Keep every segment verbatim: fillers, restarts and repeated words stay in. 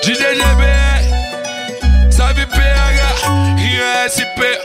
D J G B, sabe P H e S P.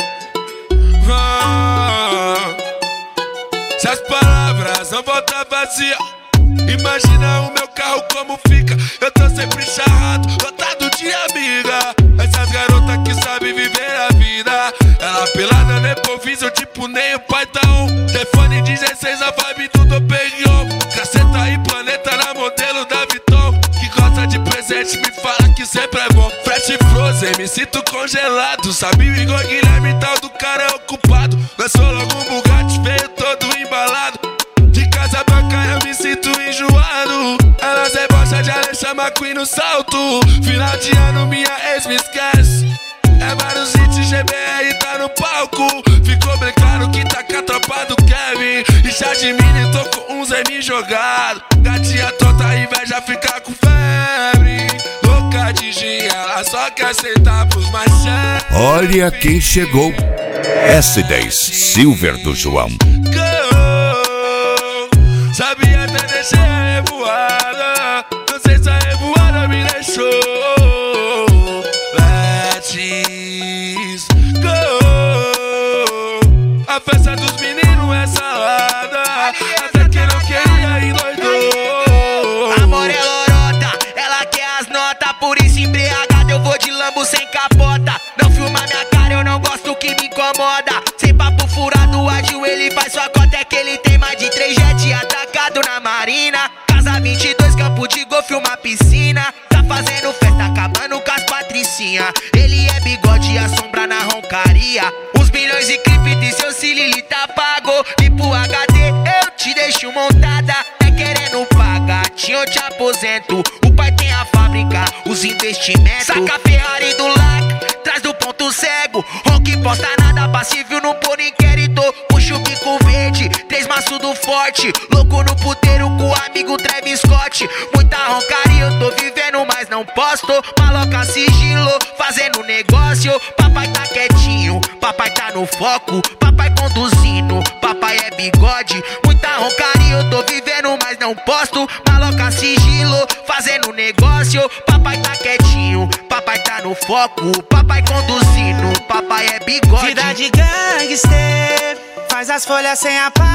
Ah, se as palavras não voltam vazia, imagina o meu carro como fica. Eu tô sempre charrado, lotado de amiga. Essas garotas que sabem viver a vida. Ela pelada no improviso, tipo nem o pai tá um. Telefone dezesseis, a vibe do Doperion. Caceta e planeta na modelo da Viton. Que gosta de presente, me fala que sempre é bom. Fresh Frozen, me sinto congelado. Sabe o Igor Guilherme, tal do cara é ocupado. Lançou logo um Bugatti, veio todo embalado. De casa branca eu me sinto enjoado. Elas debocham de Alexandre McQueen no salto. Final de ano minha ex me esquece. É vários hits, G B R tá no palco. Ficou bem claro que tá com a tropa do Kevin. E já de mini tô com uns M jogado. Gatinha tonta, inveja fica com febre. Louca de gin, ela só quer sentar pros machés. Olha quem chegou, S dez Silver do João. Sabia até deixei a revoada. Não sei se a revoada me deixou. Let's go. A festa dos meninos é salada. Até quem não queria endoidou. Amor é lorota, ela quer as notas. Por isso embriagado eu vou de Lambo sem capota. Não filma minha cara, eu não gosto que me incomoda. Sem papo furado, ágil ele faz sua cota. É que ele tem mais de três jet atacado na marina. Casa vinte e dois, campo de golfe, uma piscina. Tá fazendo festa, acabando com as patricinha. Ele é bigode e a sombra na roncaria. Uns milhões de clipe de seu Cilili tá pago. E pro H D eu te deixo montada. É querendo pagar, eu te aposento. O pai tem a fábrica, os investimentos. Saca a Ferrari do Lac, traz do ponto cego. Ronque posta nada, passível não por inquérito. Puxa o bico verde, três maços do forte. Louco no puteiro com o amigo Travis Scott. Muita roncaria, eu tô vivendo, mas não posto. Maloca sigilo, fazendo negócio. Papai tá quietinho, papai tá no foco. Papai conduzindo, papai é bigode. Muita roncaria, eu tô vivendo, mas não posto. Maloca sigilo, fazendo negócio. Papai tá quietinho, papai tá no foco. Papai conduzindo, papai é bigode. Vida de gangster, faz as folhas sem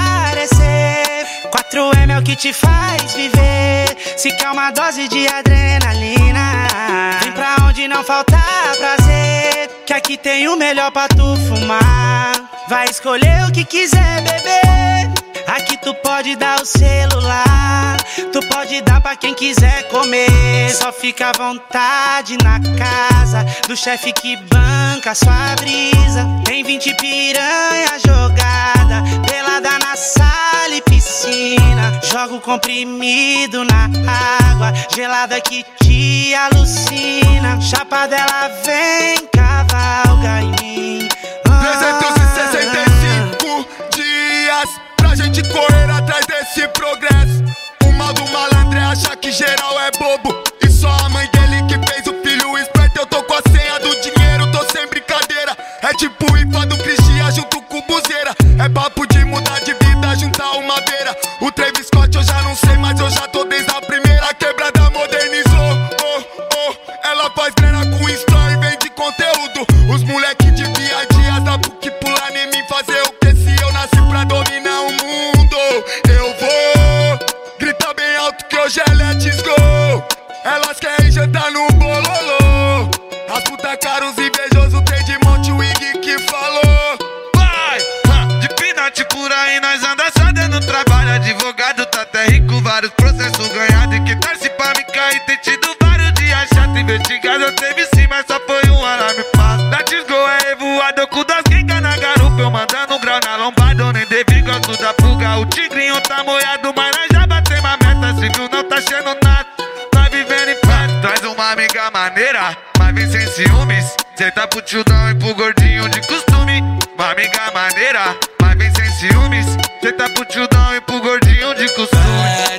aparecer. quatro M é o que te faz viver. Se quer uma dose de adrenalina, vem pra onde não falta prazer. Que aqui tem o melhor pra tu fumar. Vai escolher o que quiser beber. Aqui tu pode dar o celular, tu pode dar pra quem quiser comer. Só fica à vontade na casa do chefe que banca a sua brisa. Tem vinte piranha jogada, pelada na sala e piscina. Joga o comprimido na água gelada que te alucina. Chapa dela vem, cavalga em mim. trezentos e sessenta e cinco dias pra gente correr atrás desse progresso. O mal do malandro é achar que geral é bobo. E só a mãe dele que fez o filho esperto. Eu tô com a senha do dinheiro, tô sem brincadeira. É tipo o I P A do Cristian junto com o Buzeira. É papo de mudar de vida, juntar uma beira. O Travis Scott eu já não sei, mas eu já tô desde a primeira. A quebrada modernizou, oh, oh. Ela faz grana com story, vende conteúdo. Os moleque de dia a dia dá pro que pular em mim. Fazer o que se eu nasci pra dominar o mundo. Eu vou gritar bem alto que hoje é let's go. Elas querem jantar no bololô. As puta caros invejosos tem de monte o Iggy que falou. Vai, de pinate por aí nós anda só dando trabalho. Advogado tá até rico, vários processos ganhados. E que torce pra me cair, tem tido vários dias chato. Investigado teve sim, mas só foi um alarme fácil. Let's go é revoado com das gingas na garupa. Eu mandando um grau na lombada, eu nem devi, gosto da fuga. O tigrinho tá moiado, mas nós já batemos a meta. Civil não tá achando nada, tá vivendo em paz. Traz uma amiga maneira, mas vem sem ciúmes. Cê tá pro tildão e pro gordinho de costume. Uma amiga maneira, mas vem sem ciúmes. Cê tá pro tildão e pro gordinho de costume.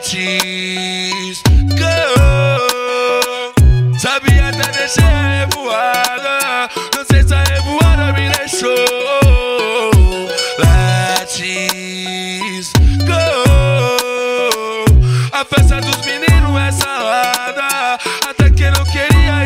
Let's go. Sabia até deixei a revoada. Não sei se a revoada me deixou. Let's go. A festa dos meninos é salada. Até quem não queria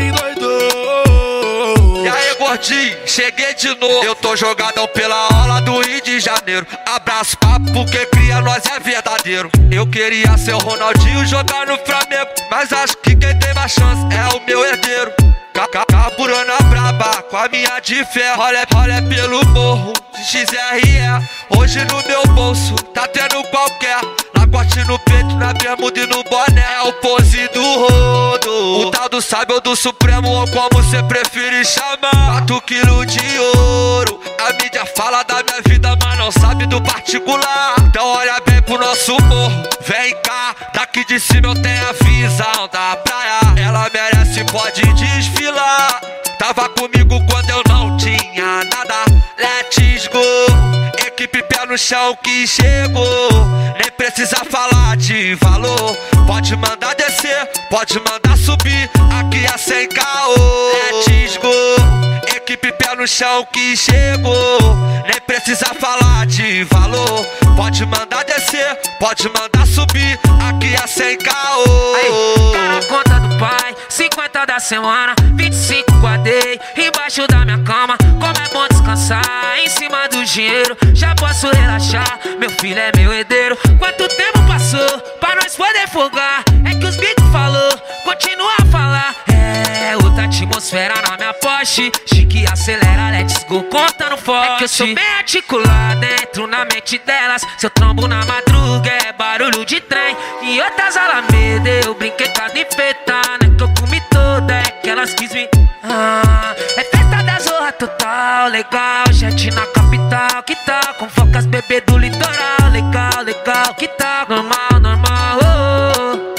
Ronaldinho, cheguei de novo. Eu tô jogadão pela aula do Rio de Janeiro. Abraço papo porque cria nós é verdadeiro. Eu queria ser o Ronaldinho jogar no Flamengo, mas acho que quem tem mais chance é o meu herdeiro. Carburando a braba com a minha de ferro. Olha, olha pelo morro de X R E. Hoje no meu bolso tá tendo qualquer lagote no peito, na bermuda e no boné. É o pose do rodo, o tal do sábio do Supremo, ou como cê preferir chamar. Quatro quilos de ouro. A mídia fala da minha vida, mas não sabe do particular. Então olha bem pro nosso morro. Vem cá, daqui de cima eu tenho a visão da praia. Ela merece, pode desfilar. Tava comigo quando eu não tinha nada. Let's go. Equipe pé no chão que chegou. Nem precisa falar de valor. Pode mandar descer, pode mandar subir. Aqui é sem caô. Let's go. Equipe pé no chão que chegou. Nem precisa falar de valor. Pode mandar descer, pode mandar subir. Aqui é sem caô. Aí, tá na conta do pai, cinquenta da semana, vinte e cinco guardei embaixo da minha cama. Como é bom descansar em cima do dinheiro. Já posso relaxar, meu filho é meu herdeiro. Quanto tempo passou pra nós poder folgar? É que os bicos falou, continua a falar. É outra atmosfera na minha Porsche. Chique acelera, let's go, contando forte. É que eu sou bem articulado, entro na mente delas. Se eu trombo na madruga é barulho de trem. Em outras alameda eu brinquei com as enfeitadas, que eu comi toda, é que elas quis me... Ah, é festa da zorra total, legal. Jet na capital, que tal? Com focas bebê do litoral, legal, legal, que tal? Normal, normal, oh, oh.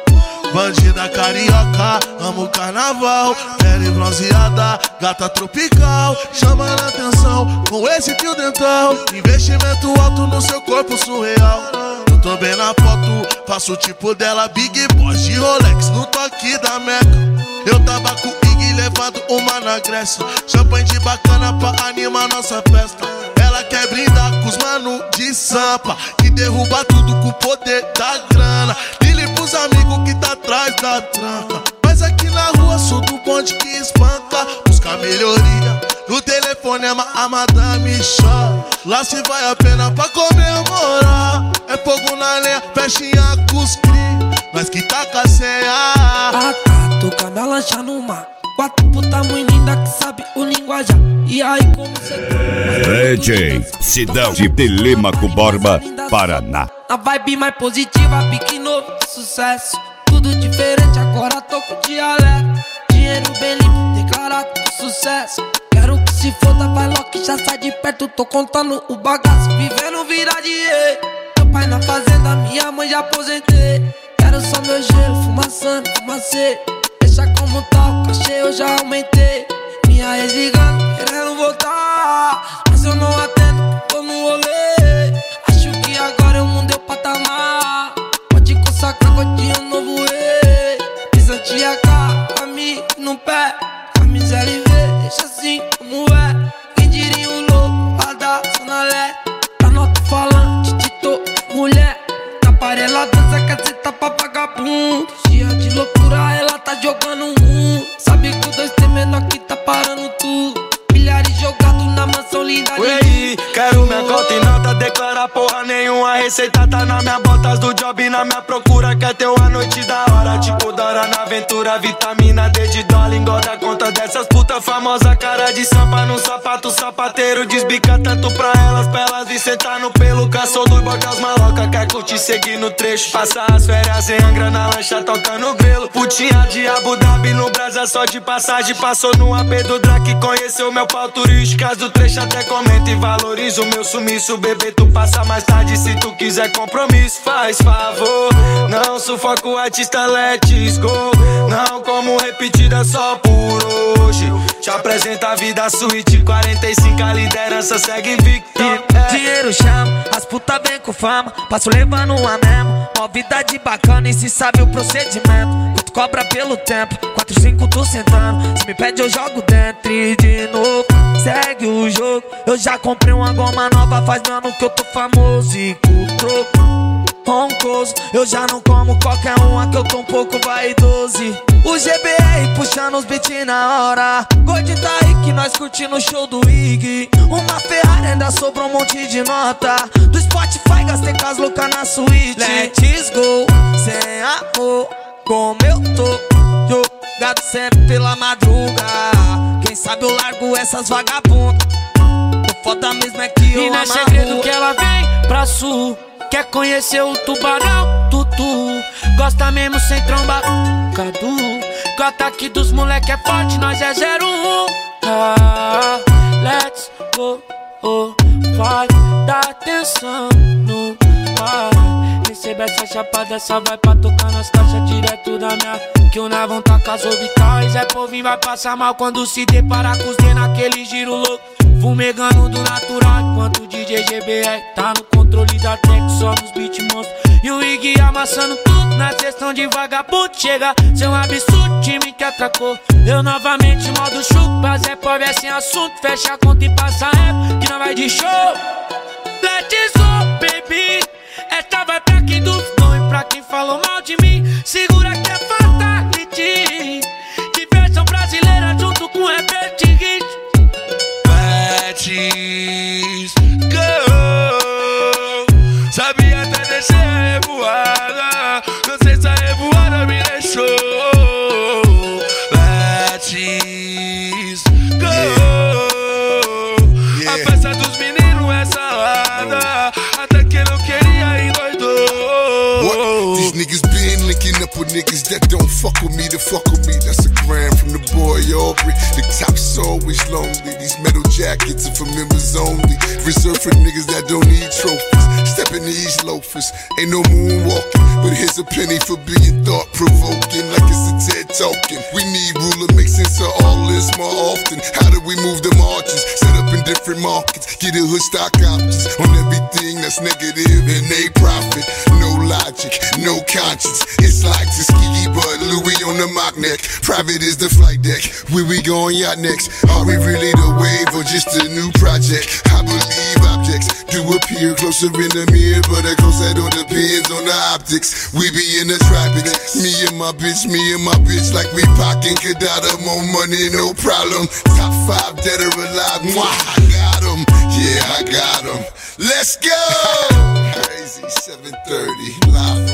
Bandida carioca, amo o carnaval. Pele bronzeada, gata tropical. Chamando a atenção com esse fio dental. Investimento alto no seu corpo surreal. Eu tô bem na foto, faço o tipo dela. Big Boss de Rolex no toque da Meca. Eu tava com o Ig levando uma na Grécia. Champanhe de bacana pra animar nossa festa. Ela quer brindar com os mano de Sampa, que derruba tudo com o poder da grana. Lili pros amigos que tá atrás da tranca. Mas aqui na rua sou do bonde que espanca. Busca melhoria, no telefone a madame chora. Lá se vai a pena pra comemorar. É fogo na lenha, festinha com os cri. Nós que tá com a senha. Ah tá, tô com a minha lancha no mar. Quatro puta muito linda que sabe o linguajar. E aí como cê tá? D J Cidade de Telêmaco Borba, Paraná. A vibe mais positiva, pique novo, sucesso. Tudo diferente, agora tô com dialeto. Dinheiro bem limpo, declarado sucesso. Quero que se foda, vai logo que já sai de perto. Tô contando o bagaço, vivendo vida de rei. Meu pai na fazenda, minha mãe já aposentei. Quero só meu gelo, fumaçando, fumacê. Deixa como tá, o cachê eu já aumentei. Minha ex ligando, querendo voltar, mas eu não atendo, tô no rolê. Acho que agora eu mudei o patamar. Pode consagrar godinho um novo rei. Pisante a cara, pra mim no pé. Camisa L V, deixa assim como é. Quem diria um louco, lá da Zona Leste. Tá nota falante, Tito, mulher. Na parela dança, quer dizer, tá pra vagabundo. Dia de loucura, ela tá jogando um. Sabe que o dois tem menor que tá parando tudo. Milhares jogado na mansão linda. Ué, quero minha conta e nota, declara porra nenhuma. A receita tá na minha botas do job, na minha procura. Quer ter uma noite da hora, tipo Dora na aventura. Vitamina D de dólar, engorda conta dessas puta famosa. Cara de sampa no sapato, sapateiro desbica tanto pra elas, pra elas vir sentar no pelo. Caçou do boca as maloca, quer curtir, seguir no trecho. Passar as férias em Angra na lancha, tocando grelo. Putinha de Abu Dhabi no Brasa, só de passagem. Passou no A P do Drake, conheceu meu pau turístico. Caso do trecho até comenta e valoriza o meu sumiço. Bebê, tu passa mais tarde se tu quiser compromisso. Faz favor, não sufoca o artista, let's go. Não como repetida só por hoje. Te apresenta a vida suíte, quarenta e cinco a liderança segue invicto. É. Dinheiro chama, as puta vem com fama. Passo levando uma mesmo, uma vida de bacana e se sabe o procedimento. Tu cobra pelo tempo, quatro, cinco tu sentando. Se me pede eu jogo dentro e de novo segue o jogo. Eu já comprei uma goma nova, faz ano que eu tô famoso e com troco roncoso. Eu já não como qualquer uma que eu tô um pouco vaidoso. O G B R puxando os beats na hora. Gordinho tá aí que nós curtindo o show do Iggy. Uma Ferrari ainda sobrou um monte de nota. Do Spotify gastei com as loucas na suíte. Let's go, sem amor, como eu tô. Jogado sempre pela madruga. Quem sabe eu largo essas vagabundas. O foda mesmo é que eu e não é amo segredo que ela vem pra sul. Quer conhecer o tubarão, tutu. Gosta mesmo sem tromba, Cadu. O ataque dos moleque é forte, nós é zero um. Ah, let's go, oh, vai dar atenção no pai. Recebe essa chapada, essa vai pra tocar nas caixas direto da minha. Que o Navão tá com as orbitais. É povinho, vai passar mal quando se deparar com os D naquele giro louco. Fumegando do natural, enquanto o D J G B R tá no controle da tech, só nos beat monstros. E o Iggy amassando tudo na sessão de vagabundo. Chega, seu absurdo, time que atracou. Eu novamente modo chupa, Zé pobre é sem assunto. Fecha a conta e passa rap, que não vai de show. Let's go, baby. Esta vai pra quem duvidou e pra quem falou mal de mim. Segura que é fatality. Diversão brasileira junto com repete hit. Let's go. Sabia até deixar a revoada. Não sei se a revoada me deixou. Let's go. Yeah. Yeah. A festa dos meninos é salada. Oh. Até que não queria endoidou. What? These niggas been linking up with niggas that don't fuck with me to fuck with me. That's a gram from the boy Aubrey. The top's always lonely. These metal jackets are for members only. Reserved for niggas that don't need trophies. Stepping these loafers, ain't no moonwalking. But here's a penny for being thought-provoking. Like it's a TED talking. We need ruler, make sense of all this more often. How do we move the margins? Set up in different markets. Get a hood stock options on everything that's negative and they profit. No logic, no conscience. It's like Tuskegee, but Louis on the mock neck. Private is the flight deck. Where we going yacht next? Are we really the wave or just a new project? I believe objects do appear closer in the mirror, but of course that all depends on the optics. We be in the tropics, me and my bitch, me and my bitch, like we pockin' Kadada, more money, no problem. Top five dead or alive, mwah, I got 'em, yeah, I got 'em. Let's go! Crazy seven thirty, live